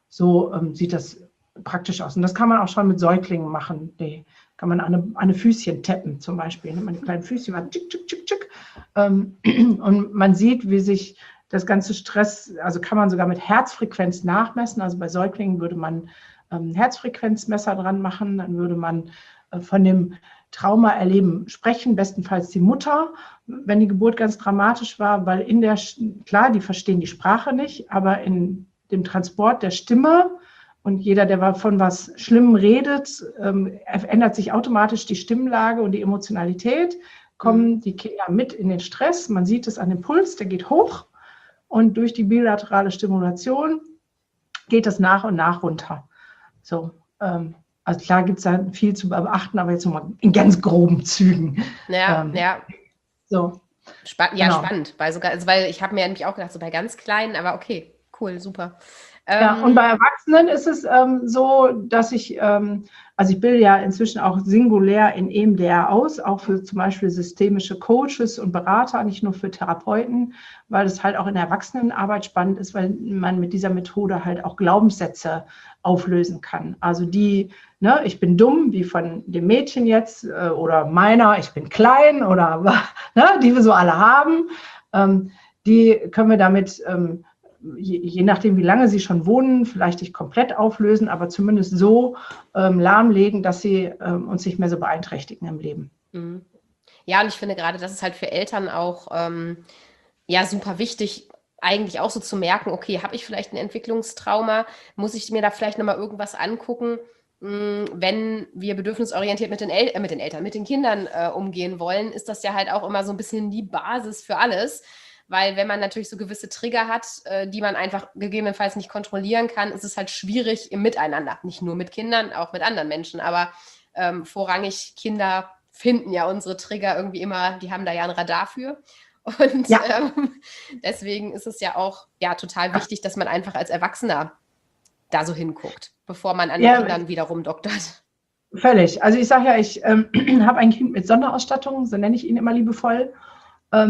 So ähm, sieht das praktisch aus. Und das kann man auch schon mit Säuglingen machen. Die kann man an eine, an eine Füßchen tappen zum Beispiel. Nimmt man die kleinen Füßchen, mal tschick, tschick, tschick, tschick. Ähm, und man sieht, wie sich das ganze Stress, also kann man sogar mit Herzfrequenz nachmessen. Also bei Säuglingen würde man ähm, Herzfrequenzmesser dran machen, dann würde man äh, von dem Trauma erleben sprechen, bestenfalls die Mutter, wenn die Geburt ganz dramatisch war, weil in der, klar, die verstehen die Sprache nicht, aber in dem Transport der Stimme und jeder, der von was Schlimmem redet, ähm, ändert sich automatisch die Stimmlage und die Emotionalität, kommen die Kinder mit in den Stress, man sieht es an dem Puls, der geht hoch und durch die bilaterale Stimulation geht es nach und nach runter. So, ähm, also klar gibt es da viel zu beachten, aber jetzt nochmal in ganz groben Zügen. Ja, Ähm, ja. so, Spa ja, genau. spannend, weil sogar, also weil ich habe mir nämlich auch gedacht, so bei ganz kleinen, aber okay, cool, super. Ja, und Ähm, bei Erwachsenen ist es ähm, so, dass ich, ähm, also ich bilde ja inzwischen auch singulär in E M D R aus, auch für zum Beispiel systemische Coaches und Berater, nicht nur für Therapeuten, weil es halt auch in der Erwachsenenarbeit spannend ist, weil man mit dieser Methode halt auch Glaubenssätze auflösen kann. Also die, ne, ich bin dumm, wie von dem Mädchen jetzt, äh, oder meiner, ich bin klein oder, ne, die wir so alle haben, ähm, die können wir damit ähm, Je, je nachdem, wie lange sie schon wohnen, vielleicht nicht komplett auflösen, aber zumindest so ähm, lahmlegen, dass sie ähm, uns nicht mehr so beeinträchtigen im Leben. mhm. Ja, und ich finde gerade, das ist halt für Eltern auch ähm, ja super wichtig, eigentlich auch so zu merken, okay, habe ich vielleicht ein Entwicklungstrauma? Muss ich mir da vielleicht nochmal irgendwas angucken? Mh, wenn wir bedürfnisorientiert mit den, El äh, mit den Eltern, mit den Kindern äh, umgehen wollen, ist das ja halt auch immer so ein bisschen die Basis für alles. Weil wenn man natürlich so gewisse Trigger hat, äh, die man einfach gegebenenfalls nicht kontrollieren kann, ist es halt schwierig im Miteinander. Nicht nur mit Kindern, auch mit anderen Menschen. Aber ähm, vorrangig Kinder finden ja unsere Trigger irgendwie immer, die haben da ja ein Radar für. Und Ja, ähm, deswegen ist es ja auch ja, total wichtig, dass man einfach als Erwachsener da so hinguckt, bevor man an den ja, Kindern wieder rumdoktert. völlig. Also ich sage ja, ich ähm, habe ein Kind mit Sonderausstattung, so nenne ich ihn immer liebevoll. Ähm,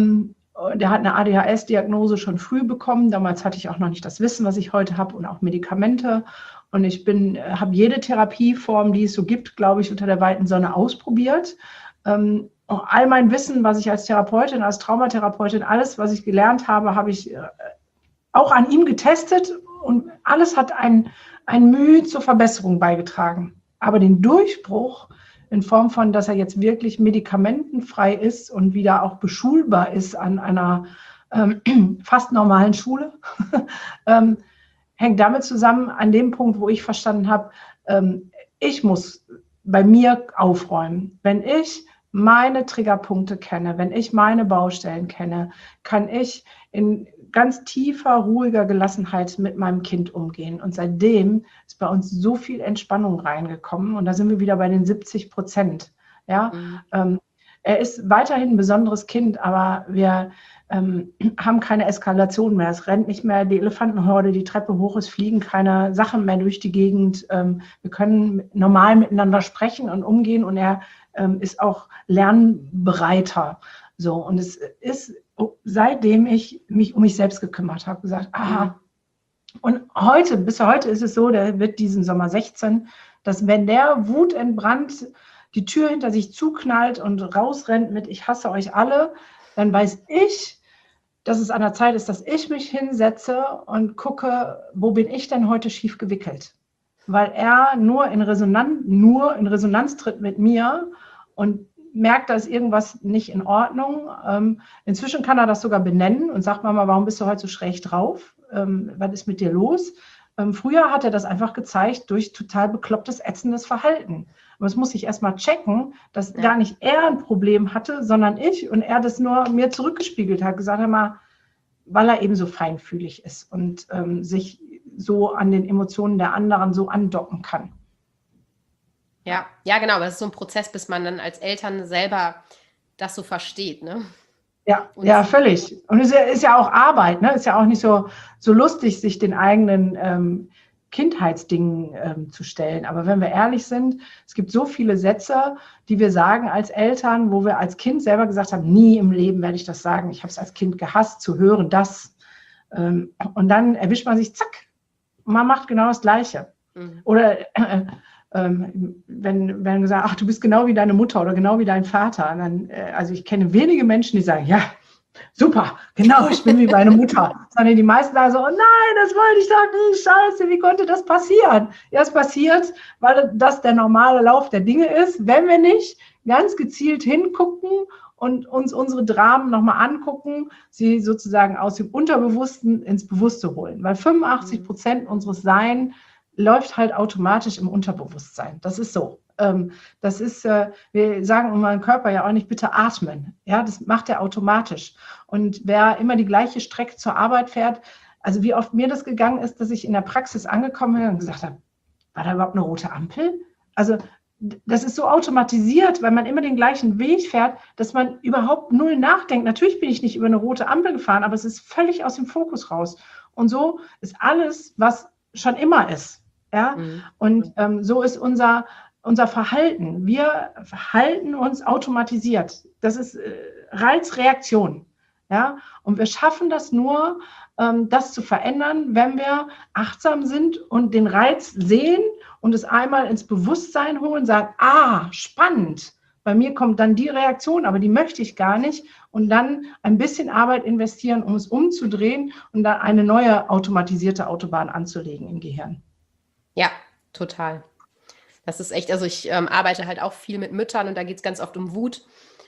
Der hat eine A D H S-Diagnose schon früh bekommen. Damals hatte ich auch noch nicht das Wissen, was ich heute habe und auch Medikamente. Und ich bin, habe jede Therapieform, die es so gibt, glaube ich, unter der weiten Sonne ausprobiert. Ähm, all mein Wissen, was ich als Therapeutin, als Traumatherapeutin, alles, was ich gelernt habe, habe ich äh, auch an ihm getestet. Und alles hat ein, ein Mühe zur Verbesserung beigetragen. Aber den Durchbruch in Form von, dass er jetzt wirklich medikamentenfrei ist und wieder auch beschulbar ist an einer ähm, fast normalen Schule, ähm, hängt damit zusammen, an dem Punkt, wo ich verstanden habe, ähm, ich muss bei mir aufräumen. Wenn ich meine Triggerpunkte kenne, wenn ich meine Baustellen kenne, kann ich in ganz tiefer, ruhiger Gelassenheit mit meinem Kind umgehen. Und seitdem ist bei uns so viel Entspannung reingekommen. Und da sind wir wieder bei den siebzig Prozent. Ja? Mhm. Ähm, er ist weiterhin ein besonderes Kind, aber wir ähm, haben keine Eskalation mehr. Es rennt nicht mehr die Elefantenhorde die Treppe hoch, es fliegen keine Sachen mehr durch die Gegend. Ähm, wir können normal miteinander sprechen und umgehen und er ähm, ist auch lernbereiter. So, und es ist, seitdem ich mich um mich selbst gekümmert habe, gesagt, aha. Und heute, bis heute ist es so, der wird diesen Sommer sechzehn, dass wenn der wutentbrannt die Tür hinter sich zuknallt und rausrennt mit ich hasse euch alle, dann weiß ich, dass es an der Zeit ist, dass ich mich hinsetze und gucke, wo bin ich denn heute schief gewickelt? Weil er nur in Resonanz, nur in Resonanz tritt mit mir und merkt, da ist irgendwas nicht in Ordnung. Ähm, inzwischen kann er das sogar benennen und sagt, Mama, warum bist du heute so schräg drauf? Ähm, was ist mit dir los? Ähm, früher hat er das einfach gezeigt durch total beklopptes, ätzendes Verhalten. Aber es muss ich erstmal checken, dass ja. gar nicht er ein Problem hatte, sondern ich und er das nur mir zurückgespiegelt hat, gesagt hat mal, weil er eben so feinfühlig ist und ähm, sich so an den Emotionen der anderen so andocken kann. Ja, ja, genau. Aber es ist so ein Prozess, bis man dann als Eltern selber das so versteht, ne? Ja, ja, völlig. Und es ist ja, ist ja auch Arbeit, ne? Ist ja auch nicht so, so lustig, sich den eigenen ähm, Kindheitsdingen ähm, zu stellen. Aber wenn wir ehrlich sind, es gibt so viele Sätze, die wir sagen als Eltern, wo wir als Kind selber gesagt haben, nie im Leben werde ich das sagen. Ich habe es als Kind gehasst, zu hören, das. Ähm, und dann erwischt man sich, zack, man macht genau das Gleiche. Mhm. Oder äh, Ähm, wenn, wenn gesagt, ach, du bist genau wie deine Mutter oder genau wie dein Vater. Dann, äh, also ich kenne wenige Menschen, die sagen, ja, super, genau, ich bin wie meine Mutter. Sondern die meisten sagen so, oh nein, das wollte ich doch nicht, scheiße, wie konnte das passieren? Ja, es passiert, weil das der normale Lauf der Dinge ist, wenn wir nicht ganz gezielt hingucken und uns unsere Dramen nochmal angucken, sie sozusagen aus dem Unterbewussten ins Bewusste holen. Weil fünfundachtzig Prozent unseres Sein läuft halt automatisch im Unterbewusstsein. Das ist so. Ähm, das ist, äh, wir sagen unserem Körper ja auch nicht, bitte atmen. Ja, das macht er automatisch. Und wer immer die gleiche Strecke zur Arbeit fährt, also wie oft mir das gegangen ist, dass ich in der Praxis angekommen bin und gesagt habe, war da überhaupt eine rote Ampel? Also das ist so automatisiert, weil man immer den gleichen Weg fährt, dass man überhaupt null nachdenkt. Natürlich bin ich nicht über eine rote Ampel gefahren, aber es ist völlig aus dem Fokus raus. Und so ist alles, was schon immer ist. Ja, mhm. Und ähm, so ist unser, unser Verhalten. Wir verhalten uns automatisiert. Das ist äh, Reizreaktion. Ja, und wir schaffen das nur, ähm, das zu verändern, wenn wir achtsam sind und den Reiz sehen und es einmal ins Bewusstsein holen, sagen, ah, spannend. Bei mir kommt dann die Reaktion, aber die möchte ich gar nicht. Und dann ein bisschen Arbeit investieren, um es umzudrehen und dann eine neue automatisierte Autobahn anzulegen im Gehirn. Ja, total. Das ist echt, also ich ähm, arbeite halt auch viel mit Müttern und da geht es ganz oft um Wut.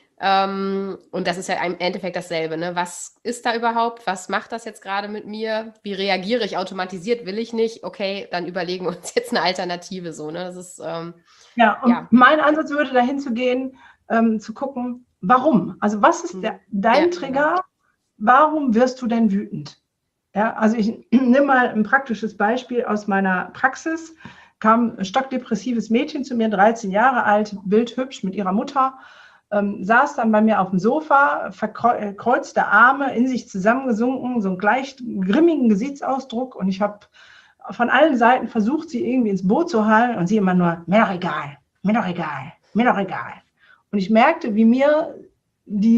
Ähm, und das ist ja im Endeffekt dasselbe, ne? Was ist da überhaupt? Was macht das jetzt gerade mit mir? Wie reagiere ich automatisiert? Will ich nicht? Okay, dann überlegen wir uns jetzt eine Alternative so, ne? Das ist, ähm, ja, und ja. Mein Ansatz würde dahin zu gehen, ähm, zu gucken, warum? Also was ist der, dein ja, Trigger? Genau. Warum wirst du denn wütend? Ja, also ich nehme mal ein praktisches Beispiel aus meiner Praxis. Kam ein stockdepressives Mädchen zu mir, dreizehn Jahre alt, bildhübsch mit ihrer Mutter, ähm, saß dann bei mir auf dem Sofa, verkreuzte Arme, in sich zusammengesunken, so einen gleich grimmigen Gesichtsausdruck. Und ich habe von allen Seiten versucht, sie irgendwie ins Boot zu halten und sie immer nur, mir doch egal, mir doch egal, mir doch egal. Und ich merkte, wie mir die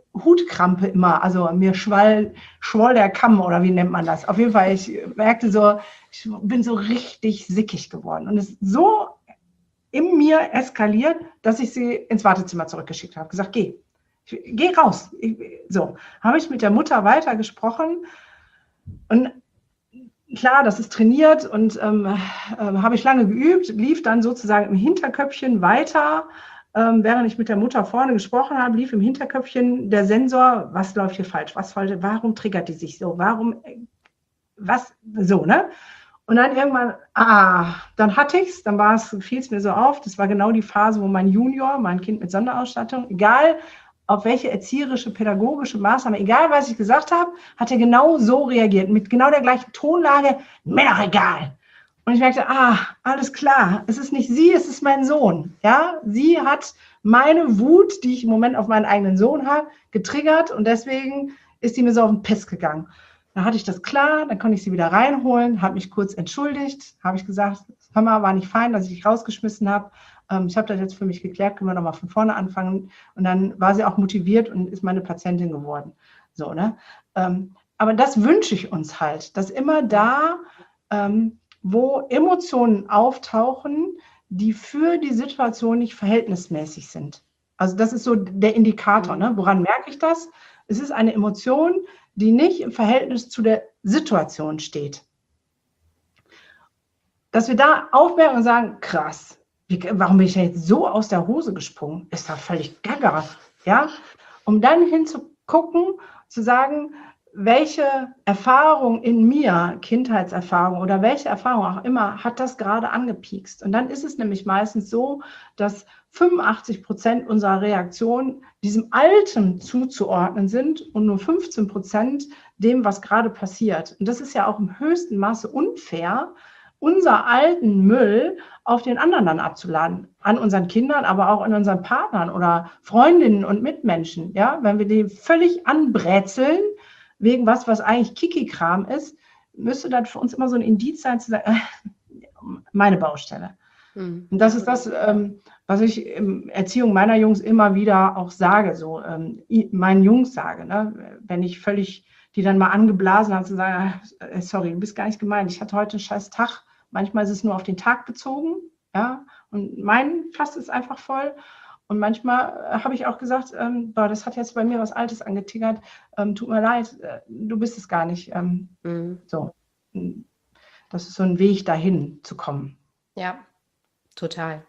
Hutkrampe immer, also mir schwall, schwoll der Kamm oder wie nennt man das? Auf jeden Fall, ich merkte so, ich bin so richtig sickig geworden und es ist so in mir eskaliert, dass ich sie ins Wartezimmer zurückgeschickt habe. Gesagt, geh, ich, geh raus. Ich, so, habe ich mit der Mutter weitergesprochen und klar, das ist trainiert und ähm, äh, habe ich lange geübt, lief dann sozusagen im Hinterköpfchen weiter. Ähm, während ich mit der Mutter vorne gesprochen habe, lief im Hinterköpfchen der Sensor, was läuft hier falsch, was wollte, warum triggert die sich so, warum, was, so, ne? Und dann irgendwann, ah, dann hatte ich es, dann war es, fiel es mir so auf, das war genau die Phase, wo mein Junior, mein Kind mit Sonderausstattung, egal auf welche erzieherische, pädagogische Maßnahme, egal was ich gesagt habe, hat er genau so reagiert, mit genau der gleichen Tonlage, mir doch egal. Und ich merkte, ah, alles klar, es ist nicht sie, es ist mein Sohn. Ja, sie hat meine Wut, die ich im Moment auf meinen eigenen Sohn habe, getriggert und deswegen ist sie mir so auf den Piss gegangen. Dann hatte ich das klar, dann konnte ich sie wieder reinholen, habe mich kurz entschuldigt, habe ich gesagt, hör mal, war nicht fein, dass ich dich rausgeschmissen habe. Ähm, ich habe das jetzt für mich geklärt, können wir nochmal von vorne anfangen. Und dann war sie auch motiviert und ist meine Patientin geworden. So, ne? Ähm, aber das wünsche ich uns halt, dass immer da, ähm, wo Emotionen auftauchen, die für die Situation nicht verhältnismäßig sind. Also das ist so der Indikator. Ne? Woran merke ich das? Es ist eine Emotion, die nicht im Verhältnis zu der Situation steht. Dass wir da aufmerken und sagen, krass, wie, warum bin ich da jetzt so aus der Hose gesprungen? Ist doch völlig gaga. Ja? Um dann hinzugucken, zu sagen, welche Erfahrung in mir, Kindheitserfahrung oder welche Erfahrung auch immer, hat das gerade angepiekst. Und dann ist es nämlich meistens so, dass fünfundachtzig Prozent unserer Reaktionen diesem Alten zuzuordnen sind und nur fünfzehn Prozent dem, was gerade passiert. Und das ist ja auch im höchsten Maße unfair, unser alten Müll auf den anderen dann abzuladen, an unseren Kindern, aber auch an unseren Partnern oder Freundinnen und Mitmenschen. Ja, wenn wir die völlig anbrätseln, wegen was, was eigentlich Kiki-Kram ist, müsste das für uns immer so ein Indiz sein, zu sagen, äh, meine Baustelle. Mhm. Und das ist das, ähm, was ich in Erziehung meiner Jungs immer wieder auch sage, so ähm, meinen Jungs sage, ne? Wenn ich völlig die dann mal angeblasen habe, zu sagen, äh, sorry, du bist gar nicht gemeint, ich hatte heute einen scheiß Tag, manchmal ist es nur auf den Tag bezogen, ja, und mein Fass ist einfach voll. Und manchmal habe ich auch gesagt, ähm, boah, das hat jetzt bei mir was Altes angetriggert, ähm, tut mir leid, äh, du bist es gar nicht. Ähm, mhm. So, das ist so ein Weg dahin zu kommen. Ja, total.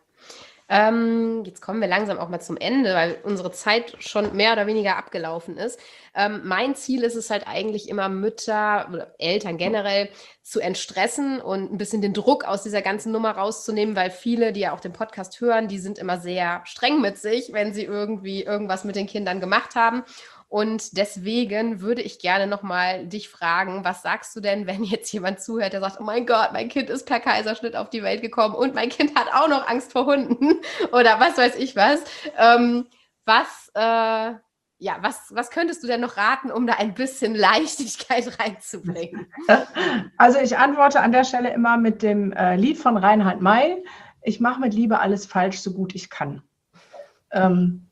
Ähm, jetzt kommen wir langsam auch mal zum Ende, weil unsere Zeit schon mehr oder weniger abgelaufen ist. Ähm, mein Ziel ist es halt eigentlich immer, Mütter oder Eltern generell zu entstressen und ein bisschen den Druck aus dieser ganzen Nummer rauszunehmen, weil viele, die ja auch den Podcast hören, die sind immer sehr streng mit sich, wenn sie irgendwie irgendwas mit den Kindern gemacht haben. Und deswegen würde ich gerne nochmal dich fragen, was sagst du denn, wenn jetzt jemand zuhört, der sagt, oh mein Gott, mein Kind ist per Kaiserschnitt auf die Welt gekommen und mein Kind hat auch noch Angst vor Hunden oder was weiß ich was. Ähm, was, äh, ja, was, was könntest du denn noch raten, um da ein bisschen Leichtigkeit reinzubringen? Also ich antworte an der Stelle immer mit dem äh, Lied von Reinhard May, ich mache mit Liebe alles falsch, so gut ich kann. Ähm,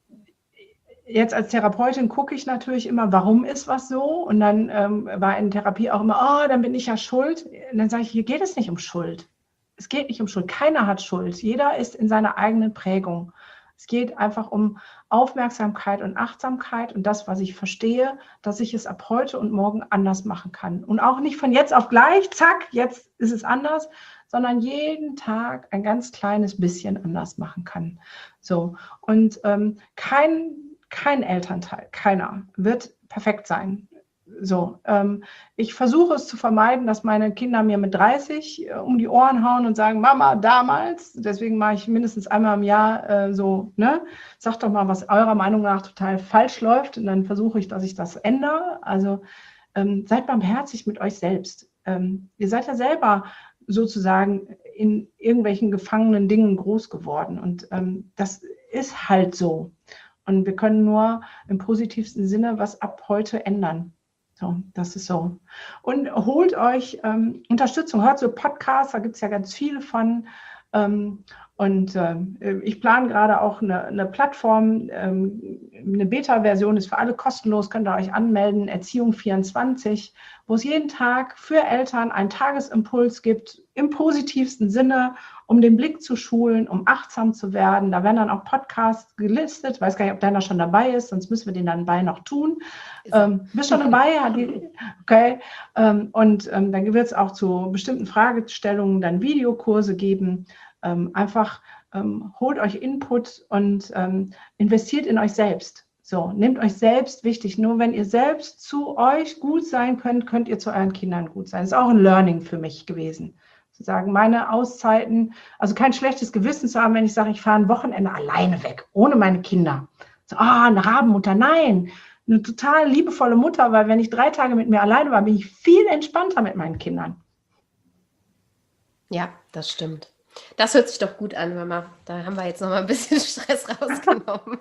Jetzt als Therapeutin gucke ich natürlich immer, warum ist was so? Und dann ähm, war in Therapie auch immer, oh, dann bin ich ja schuld. Und dann sage ich, hier geht es nicht um Schuld. Es geht nicht um Schuld. Keiner hat Schuld. Jeder ist in seiner eigenen Prägung. Es geht einfach um Aufmerksamkeit und Achtsamkeit und das, was ich verstehe, dass ich es ab heute und morgen anders machen kann. Und auch nicht von jetzt auf gleich, zack, jetzt ist es anders, sondern jeden Tag ein ganz kleines bisschen anders machen kann. So. Und ähm, kein Kein Elternteil, keiner, wird perfekt sein. So, ähm, ich versuche es zu vermeiden, dass meine Kinder mir mit dreißig äh, um die Ohren hauen und sagen, Mama, damals, deswegen mache ich mindestens einmal im Jahr äh, so, ne, sagt doch mal, was eurer Meinung nach total falsch läuft und dann versuche ich, dass ich das ändere. Also ähm, seid barmherzig mit euch selbst. Ähm, ihr seid ja selber sozusagen in irgendwelchen gefangenen Dingen groß geworden und ähm, das ist halt so. Und wir können nur im positivsten Sinne was ab heute ändern. So, das ist so. Und holt euch ähm, Unterstützung, hört so Podcasts, da gibt es ja ganz viele von. Ähm, Und äh, ich plane gerade auch eine, eine Plattform, ähm, eine Beta-Version ist für alle kostenlos, könnt ihr euch anmelden, Erziehung vierundzwanzig, wo es jeden Tag für Eltern einen Tagesimpuls gibt, im positivsten Sinne, um den Blick zu schulen, um achtsam zu werden. Da werden dann auch Podcasts gelistet. Ich weiß gar nicht, ob deiner schon dabei ist, sonst müssen wir den dann bei noch tun. Ähm, bist schon dabei? Okay. Ähm, und ähm, dann wird es auch zu bestimmten Fragestellungen dann Videokurse geben. Ähm, einfach ähm, holt euch Input und ähm, investiert in euch selbst. So, nehmt euch selbst wichtig. Nur wenn ihr selbst zu euch gut sein könnt, könnt ihr zu euren Kindern gut sein. Das ist auch ein Learning für mich gewesen. Zu sagen, meine Auszeiten, also kein schlechtes Gewissen zu haben, wenn ich sage, ich fahre ein Wochenende alleine weg, ohne meine Kinder. So, ah, eine Rabenmutter, nein. Eine total liebevolle Mutter, weil wenn ich drei Tage mit mir alleine war, bin ich viel entspannter mit meinen Kindern. Ja, das stimmt. Das hört sich doch gut an, Mama. Da haben wir jetzt noch mal ein bisschen Stress rausgenommen.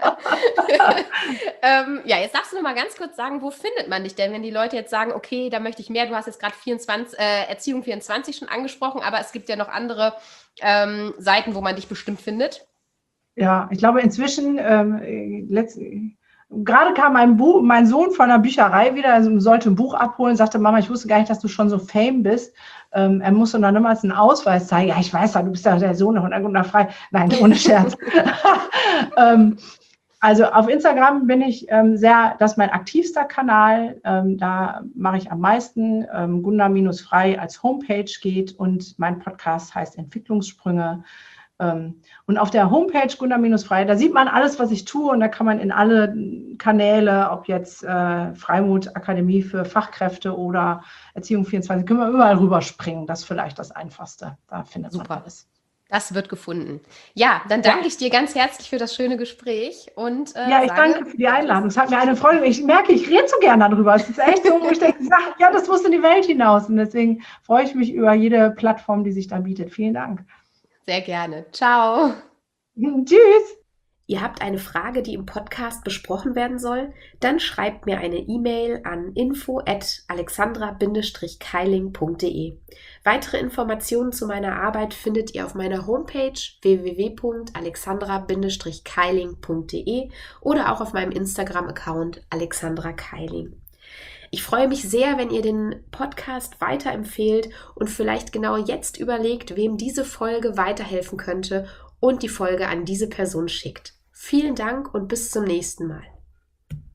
ähm, ja, jetzt darfst du noch mal ganz kurz sagen, wo findet man dich denn, wenn die Leute jetzt sagen, okay, da möchte ich mehr. Du hast jetzt gerade vierundzwanzig, äh, Erziehung vierundzwanzig schon angesprochen, aber es gibt ja noch andere ähm, Seiten, wo man dich bestimmt findet. Ja, ich glaube inzwischen, ähm, letzt, gerade kam mein, Buch, mein Sohn von der Bücherei wieder, also sollte ein Buch abholen, sagte, Mama, ich wusste gar nicht, dass du schon so fame bist. Ähm, er musste noch niemals einen Ausweis zeigen. Ja, ich weiß ja, du bist ja der Sohn von Gunnar Frei. Nein, ohne Scherz. ähm, also auf Instagram bin ich ähm, sehr, das ist mein aktivster Kanal. Ähm, da mache ich am meisten. Ähm, Gunnar-Frei als Homepage geht und mein Podcast heißt Entwicklungssprünge. Und auf der Homepage Gunnar-Frei, da sieht man alles, was ich tue und da kann man in alle Kanäle, ob jetzt äh, Freimut Akademie für Fachkräfte oder Erziehung vierundzwanzig, können wir überall rüberspringen. Das ist vielleicht das Einfachste. Da findet man Super. alles. Das wird gefunden. Ja, dann danke ja. ich dir ganz herzlich für das schöne Gespräch. Und, äh, ja, ich sage, danke für die Einladung. Es hat mir eine Freude. Ich merke, ich rede so gerne darüber. Es ist echt so, wo ich denke, ja, das muss in die Welt hinaus. Und deswegen freue ich mich über jede Plattform, die sich da bietet. Vielen Dank. Sehr gerne. Ciao. Tschüss. Ihr habt eine Frage, die im Podcast besprochen werden soll? Dann schreibt mir eine E-Mail an info at alexandra keiling punkt de. Weitere Informationen zu meiner Arbeit findet ihr auf meiner Homepage w w w punkt alexandra keiling punkt de oder auch auf meinem Instagram-Account Alexandra Keiling. Ich freue mich sehr, wenn ihr den Podcast weiterempfehlt und vielleicht genau jetzt überlegt, wem diese Folge weiterhelfen könnte und die Folge an diese Person schickt. Vielen Dank und bis zum nächsten Mal.